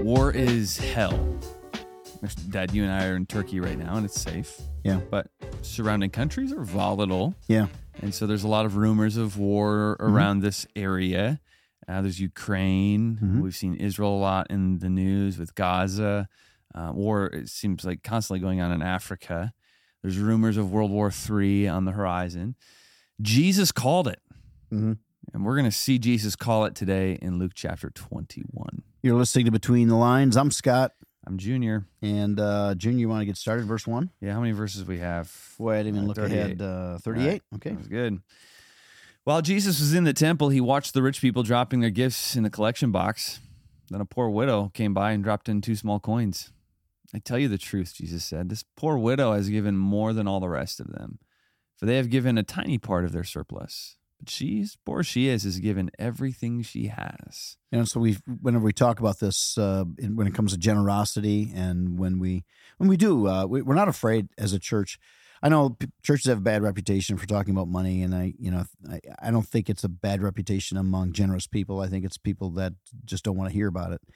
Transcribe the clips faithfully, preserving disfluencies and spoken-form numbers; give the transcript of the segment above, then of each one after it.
War is hell. Dad, you and I are in Turkey right now, and it's safe. Yeah. But surrounding countries are volatile. Yeah. And so there's a lot of rumors of war around Mm-hmm. this area. Uh, there's Ukraine. Mm-hmm. We've seen Israel a lot in the news with Gaza. Uh, war, it seems like, constantly going on in Africa. There's rumors of World War Three on the horizon. Jesus called it. Mm-hmm. And we're going to see Jesus call it today in Luke chapter twenty-one. You're listening to Between the Lines. I'm Scott. I'm Junior. And uh, Junior, you want to get started? Verse one? Yeah, how many verses we have? Boy, I didn't even Uh, look thirty-eight. ahead. Uh, thirty-eight? Right. Okay. That was good. While Jesus was in the temple, he watched the rich people dropping their gifts in the collection box. Then a poor widow came by and dropped in two small coins. I tell you the truth, Jesus said, this poor widow has given more than all the rest of them, for they have given a tiny part of their surplus. But she, as poor as she is, has given everything she has. And so we, whenever we talk about this, uh, in, when it comes to generosity, and when we, when we do, uh, we, we're not afraid as a church. I know p- churches have a bad reputation for talking about money, and I, you know, I, I don't think it's a bad reputation among generous people. I think it's people that just don't want to hear about it.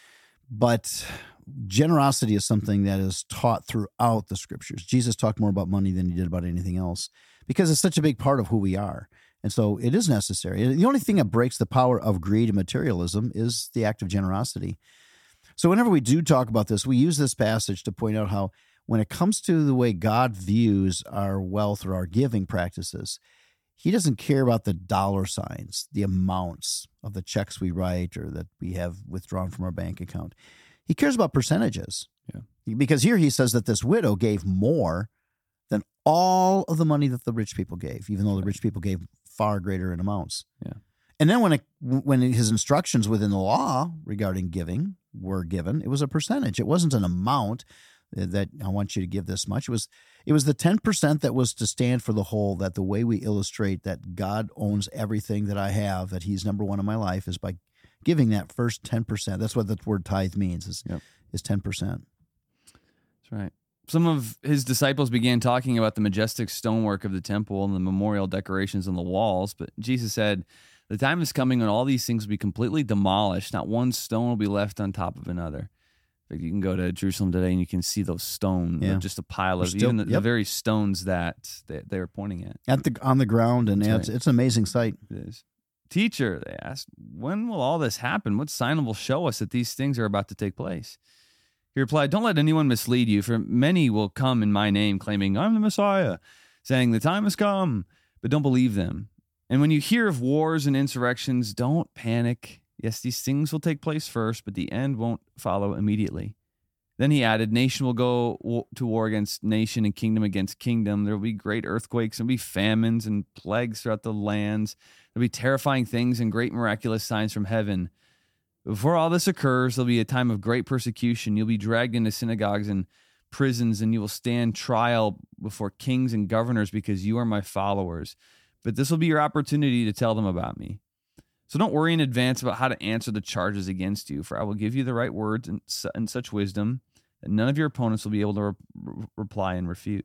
But generosity is something that is taught throughout the scriptures. Jesus talked more about money than he did about anything else because it's such a big part of who we are. And so it is necessary. The only thing that breaks the power of greed and materialism is the act of generosity. So whenever we do talk about this, we use this passage to point out how when it comes to the way God views our wealth or our giving practices, he doesn't care about the dollar signs, the amounts of the checks we write or that we have withdrawn from our bank account. He cares about percentages. Yeah. Because here he says that this widow gave more than all of the money that the rich people gave, even though the rich people gave far greater in amounts. Yeah. And then when it, when his instructions within the law regarding giving were given, it was a percentage. It wasn't an amount that I want you to give this much. It was it was the ten percent that was to stand for the whole, that the way we illustrate that God owns everything that I have, that he's number one in my life, is by giving that first ten percent. That's what the word tithe means, is, Yep. is ten percent. That's right. Some of his disciples began talking about the majestic stonework of the temple and the memorial decorations on the walls, but Jesus said, the time is coming when all these things will be completely demolished. Not one stone will be left on top of another. Like you can go to Jerusalem today and you can see those stones, Yeah. just a pile of They're still- even the, the yep. very stones that they, they were pointing at. At the on the ground, and That's yeah, right. it's, it's an amazing sight. It is. Teacher, they asked, when will all this happen? What sign will show us that these things are about to take place? He replied, don't let anyone mislead you, for many will come in my name claiming, I'm the Messiah, saying the time has come, but don't believe them. And when you hear of wars and insurrections, don't panic. Yes, these things will take place first, but the end won't follow immediately. Then he added, nation will go wo- to war against nation and kingdom against kingdom. There will be great earthquakes, there will be famines and plagues throughout the lands. There will be terrifying things and great miraculous signs from heaven. Before all this occurs, there'll be a time of great persecution. You'll be dragged into synagogues and prisons, and you will stand trial before kings and governors because you are my followers. But this will be your opportunity to tell them about me. So don't worry in advance about how to answer the charges against you, for I will give you the right words and, su- and such wisdom that none of your opponents will be able to re- re- reply and refute.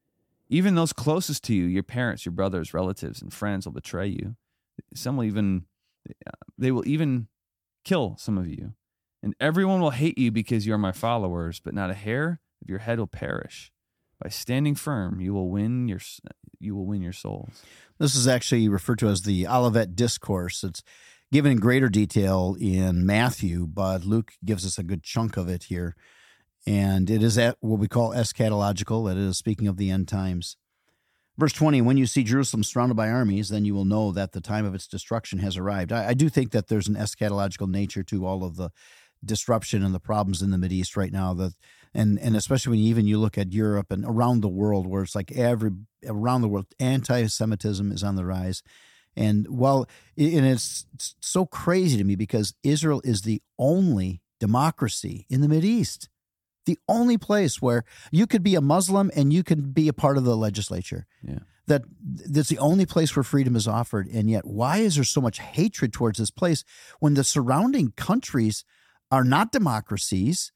Even those closest to you, your parents, your brothers, relatives, and friends will betray you. Some will even, they will even kill some of you. And everyone will hate you because you are my followers, but not a hair of your head will perish. By standing firm, you will win your you will win your souls. This is actually referred to as the Olivet Discourse. It's given in greater detail in Matthew, but Luke gives us a good chunk of it here. And it is at what we call eschatological, that is speaking of the end times. Verse twenty, when you see Jerusalem surrounded by armies, then you will know that the time of its destruction has arrived. I, I do think that there's an eschatological nature to all of the disruption and the problems in the Mideast right now, that and and especially when you, even you look at Europe and around the world, where it's like every around the world anti-Semitism is on the rise. And while and it's so crazy to me because Israel is the only democracy in the Mideast, the only place where you could be a Muslim and you could be a part of the legislature. Yeah. That that's the only place where freedom is offered. And yet, why is there so much hatred towards this place when the surrounding countries are not democracies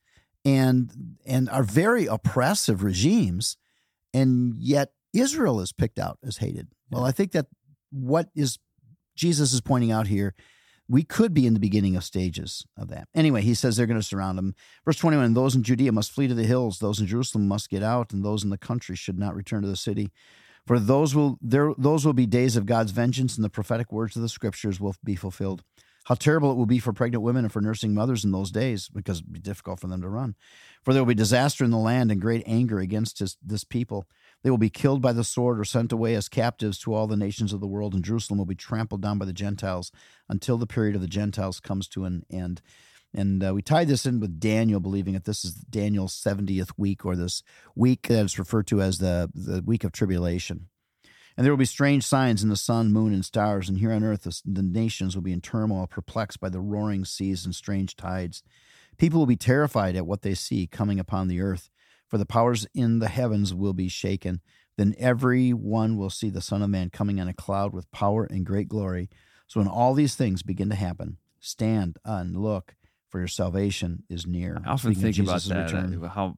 and and are very oppressive regimes, and yet Israel is picked out as hated? Well, I think that what is Jesus is pointing out here, we could be in the beginning of stages of that. Anyway, he says they're going to surround him. Verse twenty-one, those in Judea must flee to the hills. Those in Jerusalem must get out, and those in the country should not return to the city. For those will there those will be days of God's vengeance, and the prophetic words of the scriptures will be fulfilled. How terrible it will be for pregnant women and for nursing mothers in those days, because it will be difficult for them to run. For there will be disaster in the land and great anger against his, this people. They will be killed by the sword or sent away as captives to all the nations of the world, and Jerusalem will be trampled down by the Gentiles until the period of the Gentiles comes to an end. And uh, we tied this in with Daniel, believing that this is Daniel's seventieth week, or this week that is referred to as the, the week of tribulation. And there will be strange signs in the sun, moon, and stars, and here on earth the, the nations will be in turmoil, perplexed by the roaring seas and strange tides. People will be terrified at what they see coming upon the earth, for the powers in the heavens will be shaken. Then every one will see the Son of Man coming on a cloud with power and great glory. So when all these things begin to happen, stand and look, for your salvation is near. I often Speaking think about Jesus' that, return. uh, how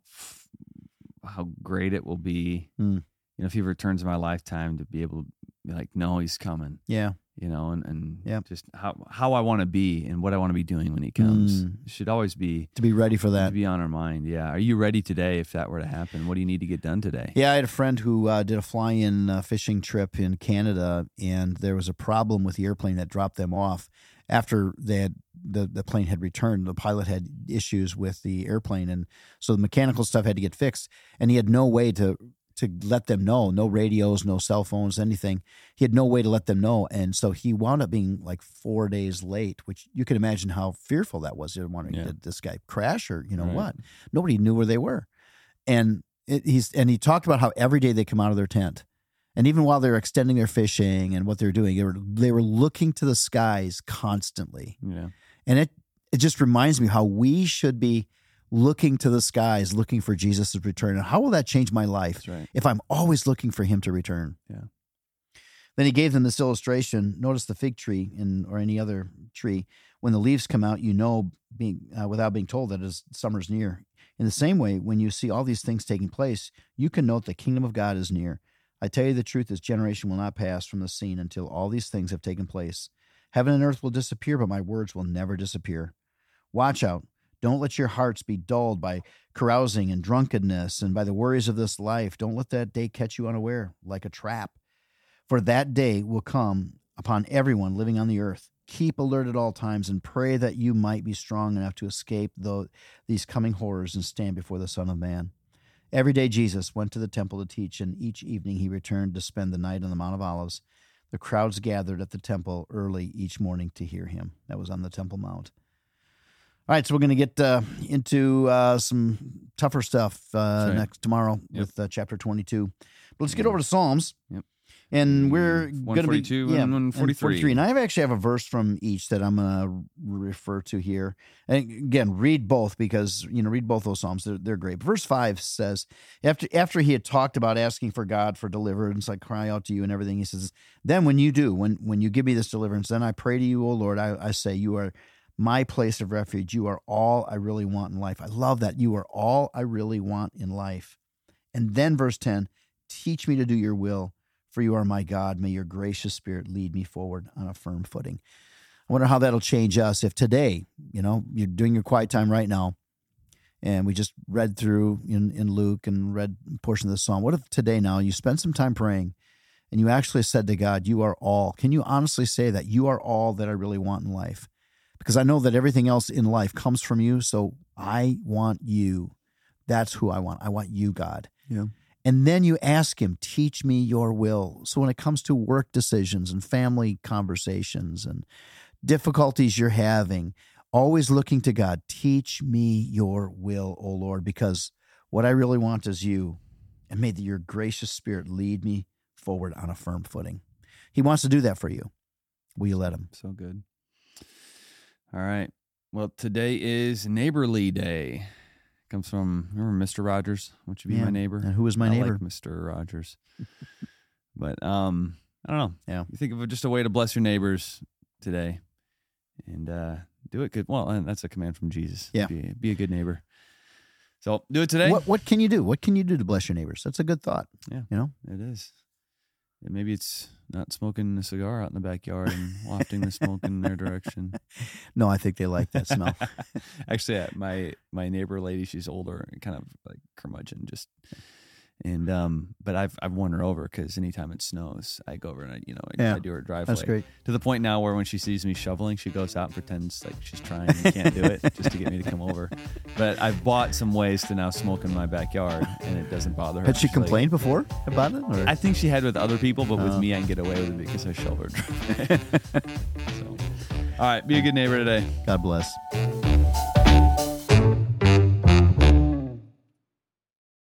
how great it will be, Mm. you know, if he returns in my lifetime, to be able to be like, no, he's coming, Yeah. you know, and, and Yep. just how how I want to be and what I want to be doing when he comes. Mm. It should always be To be ready for to that. be on our mind. Yeah. Are you ready today if that were to happen? What do you need to get done today? Yeah, I had a friend who uh, did a fly-in uh, fishing trip in Canada, and there was a problem with the airplane that dropped them off. After they had the, the plane had returned, the pilot had issues with the airplane, and so the mechanical stuff had to get fixed, and he had no way to to let them know, no radios, no cell phones, anything. He had no way to let them know, and so he wound up being like four days late, which you can imagine how fearful that was. You're wondering, Yeah. did this guy crash or you know Right. what? Nobody knew where they were, and it, he's and he talked about how every day they come out of their tent. And even while they were extending their fishing and what they were doing, they were they were looking to the skies constantly. Yeah. And it it just reminds me how we should be looking to the skies, looking for Jesus' return. And how will that change my life That's right. if I'm always looking for him to return? Yeah. Then he gave them this illustration. Notice the fig tree in, or any other tree. When the leaves come out, you know, being uh, without being told that is summer's near. In the same way, when you see all these things taking place, you can note the kingdom of God is near. I tell you the truth, this generation will not pass from the scene until all these things have taken place. Heaven and earth will disappear, but my words will never disappear. Watch out. Don't let your hearts be dulled by carousing and drunkenness and by the worries of this life. Don't let that day catch you unaware like a trap. For that day will come upon everyone living on the earth. Keep alert at all times and pray that you might be strong enough to escape though these coming horrors and stand before the Son of Man. Every day Jesus went to the temple to teach, and each evening he returned to spend the night on the Mount of Olives. The crowds gathered at the temple early each morning to hear him. That was on the Temple Mount. All right, so we're going to get uh, into uh, some tougher stuff uh, right. next tomorrow Yep. with uh, chapter twenty-two. But let's get Yeah. over to Psalms. Yep. And we're Mm, going to be one forty-two and one forty-three. And I actually have a verse from each that I'm going to refer to here. And again, read both because you know, read both those psalms. They're they're great. Verse five says, after after he had talked about asking for God for deliverance, like cry out to you and everything, he says, then when you do, when when you give me this deliverance, then I pray to you, O Lord. I, I say, you are my place of refuge. You are all I really want in life. I love that. You are all I really want in life. And then verse ten, teach me to do your will. For you are my God. May your gracious spirit lead me forward on a firm footing. I wonder how that'll change us if today, you know, you're doing your quiet time right now, and we just read through in, in Luke and read a portion of the psalm. What if today now you spend some time praying and you actually said to God, you are all. Can you honestly say that you are all that I really want in life? Because I know that everything else in life comes from you, so I want you. That's who I want. I want you, God. Yeah. And then you ask him, teach me your will. So when it comes to work decisions and family conversations and difficulties you're having, always looking to God, teach me your will, O Lord, because what I really want is you. And may your gracious spirit lead me forward on a firm footing. He wants to do that for you. Will you let him? So good. All right. Well, today is Neighborly Day. Comes from, remember Mister Rogers? Won't you be Yeah. my neighbor? And who is my I neighbor? like Mister Rogers. But um, I don't know. Yeah. You think of it just a way to bless your neighbors today, and uh, do it good. Well, and that's a command from Jesus. Yeah. Be, be a good neighbor. So do it today. What what can you do? What can you do to bless your neighbors? That's a good thought. Yeah. You know? It is. maybe it's not smoking a cigar out in the backyard and wafting the smoke in their direction. No, I think they like that smell. Actually, uh, my my neighbor lady, she's older, kind of like curmudgeon, just and um. But I've I've won her over because anytime it snows, I go over and I you know I, Yeah, I do her driveway. That's great. To the point now where when she sees me shoveling, she goes out and pretends like she's trying and can't do it just to get me to come over. But I've bought some ways to now smoke in my backyard, and it doesn't bother her. Had she She's like- complained before about it? Or? I think she had with other people, but with Oh. me, I can get away with it because I shovel her driveway. So, all right, be a good neighbor today. God bless.